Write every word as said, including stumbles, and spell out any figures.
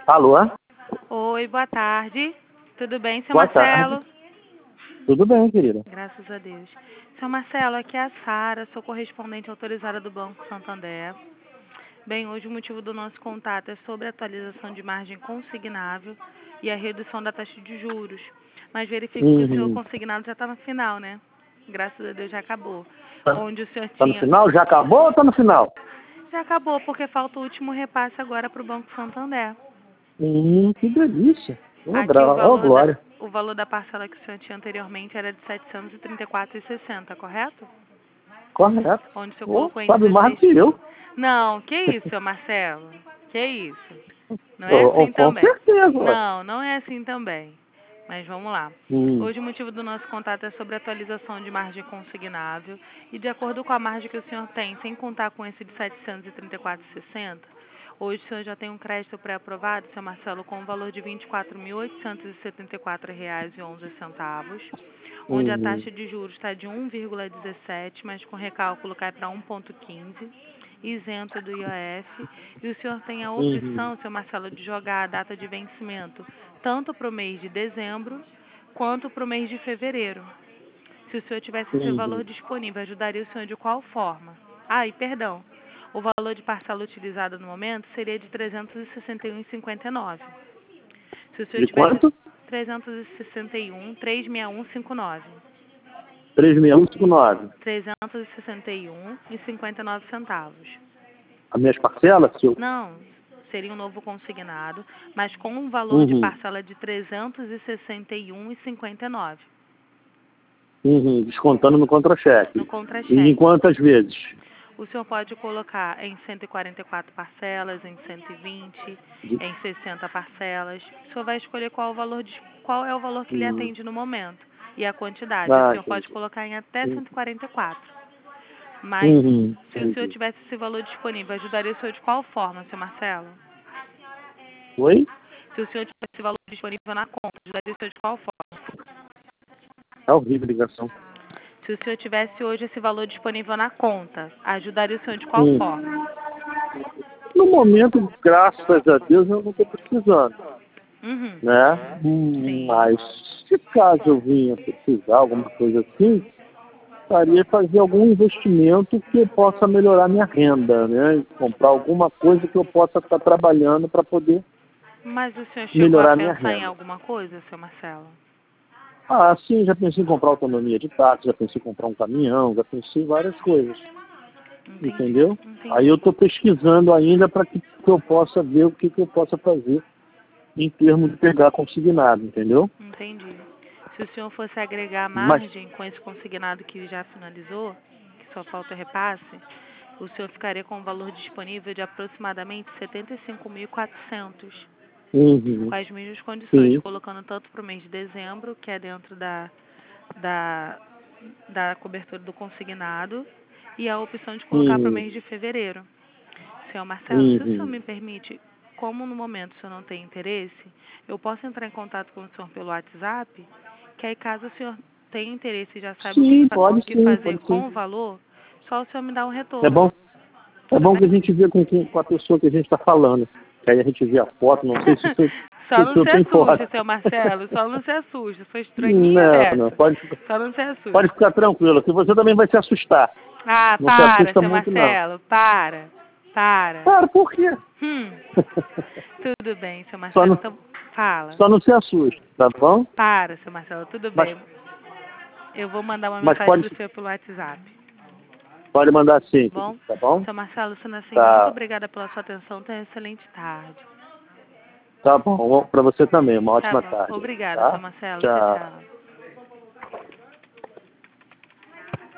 Alô? Oi, boa tarde. Tudo bem, seu Boa Marcelo? tarde. Tudo bem, querida. Graças a Deus. Seu Marcelo, aqui é a Sara, sou correspondente autorizada do Banco Santander. Bem, hoje o motivo do nosso contato é sobre a atualização de margem consignável e a redução da taxa de juros. Mas verifico que o seu Uhum. consignado já está no final, né? Graças a Deus já acabou. Tá, Onde o senhor tá no tinha... final? Já acabou ou tá no final? Já acabou, porque falta o último repasse agora para o Banco Santander. Hum, que delícia. Ô, Aqui o gra... oh, valor da, glória. o valor da parcela que o senhor tinha anteriormente era de setecentos e trinta e quatro reais e sessenta centavos, correto? Correto. Onde o senhor Oh, colocou em sabe mais do dezesseis... que eu. Não, que isso, seu Marcelo? Que isso? Não é Oh, oh, assim com também. certeza. Ué. Não, não é assim também. Mas vamos lá. Hum. Hoje o motivo do nosso contato é sobre a atualização de margem consignável e de acordo com a margem que o senhor tem, sem contar com esse de setecentos e trinta e quatro reais e sessenta centavos, hoje o senhor já tem um crédito pré-aprovado, seu Marcelo, com o valor de vinte e quatro mil oitocentos e setenta e quatro reais e onze centavos, onde a Uhum. taxa de juros está de um vírgula dezessete, mas com recálculo cai para um vírgula quinze, isento do I O F, e o senhor tem a Uhum. opção, seu Marcelo, de jogar a data de vencimento tanto para o mês de dezembro quanto para o mês de fevereiro. Se o senhor tivesse esse valor Uhum. disponível, ajudaria o senhor de qual forma? Ah, e perdão, o valor de parcela utilizado no momento seria de trezentos e sessenta e um reais e cinquenta e nove centavos. Se o senhor De tivesse quanto? trezentos e sessenta e um, trezentos e sessenta e um, cinquenta e nove. três seis um cinco nove. trezentos e sessenta e um e cinquenta e nove centavos. As minhas parcelas, seu? Não, seria um novo consignado, mas com um valor de Uhum. parcela de trezentos e sessenta e um e cinquenta e nove Uhum. Descontando no contra-cheque. no E em contra-cheque. quantas vezes? O senhor pode colocar em cento e quarenta e quatro parcelas, em cento e vinte, De... em sessenta parcelas. O senhor vai escolher qual, o valor de, qual é o valor que lhe Uhum. atende no momento e a quantidade. O Ah, senhor pode entendi. colocar em até cento e quarenta e quatro. Mas Uhum. se o senhor Entendi. tivesse esse valor disponível, ajudaria o senhor de qual forma, seu Marcelo? Oi? Se o senhor tivesse esse valor disponível na conta, ajudaria o senhor de qual forma? É horrível a ligação. Se o senhor tivesse hoje esse valor disponível na conta, ajudaria o senhor de qual Hum. forma? No momento, graças a Deus, eu não estou precisando, Uhum. né? Hum, Sim. Mas se caso eu vinha precisar, alguma coisa assim, estaria fazer algum investimento que possa melhorar minha renda, né? Comprar alguma coisa que eu possa estar trabalhando para poder Mas o senhor chegou a melhorar minha pensar em renda. alguma coisa, seu Marcelo? Ah, sim, já pensei em comprar autonomia de táxi, já pensei em comprar um caminhão, já pensei em várias coisas. Entendi, Entendeu? Aí eu entendi, estou pesquisando ainda para que, que eu possa ver o que, que eu possa fazer em termos de pegar consignado, entendeu? entendi. Se o senhor fosse agregar Mas, margem com esse consignado que já finalizou, que só falta o repasse, o senhor ficaria com um valor disponível de aproximadamente setenta e cinco mil e quatrocentos, uhum, com as mesmas condições, sim, colocando tanto para o mês de dezembro, que é dentro da, da, da cobertura do consignado, e a opção de colocar para o uhum, mês de fevereiro. Senhor Marcelo, se o senhor uhum. me permite, como no momento o senhor não tem interesse, eu posso entrar em contato com o senhor pelo WhatsApp, que aí caso o senhor tenha interesse e já saiba o que, Sim, fa o pode que sim, fazer pode sim. com o valor, só o senhor me dá um É retorno, bom, é tá bom bem? que a gente vê com, quem, com a pessoa que a gente está falando. Que aí a gente vê a foto, não sei se o senhor, se Só o não senhor se tem assuste, foto. seu Marcelo, só não se assuste, sou estranhinha Não, não, dessa, pode, só não se pode assuste. ficar tranquilo, que você também vai se assustar. Ah, Não se para, assusta seu muito, não. Marcelo, para, para. Cara, por quê? Hum, tudo bem, seu Só Marcelo, não, então fala. só não se assuste, tá bom? Para, seu Marcelo, tudo Mas, bem. Eu vou mandar uma mas mensagem pode, para o senhor pelo WhatsApp. pode mandar sim, Bom? tá bom? Seu Marcelo, sendo assim, muito Tá, obrigada pela sua atenção. Tenha uma excelente tarde. tá bom. Para você também, uma Tá ótima bom. tarde. Obrigada, seu Tá? Marcelo. Tchau, Tchau. tchau.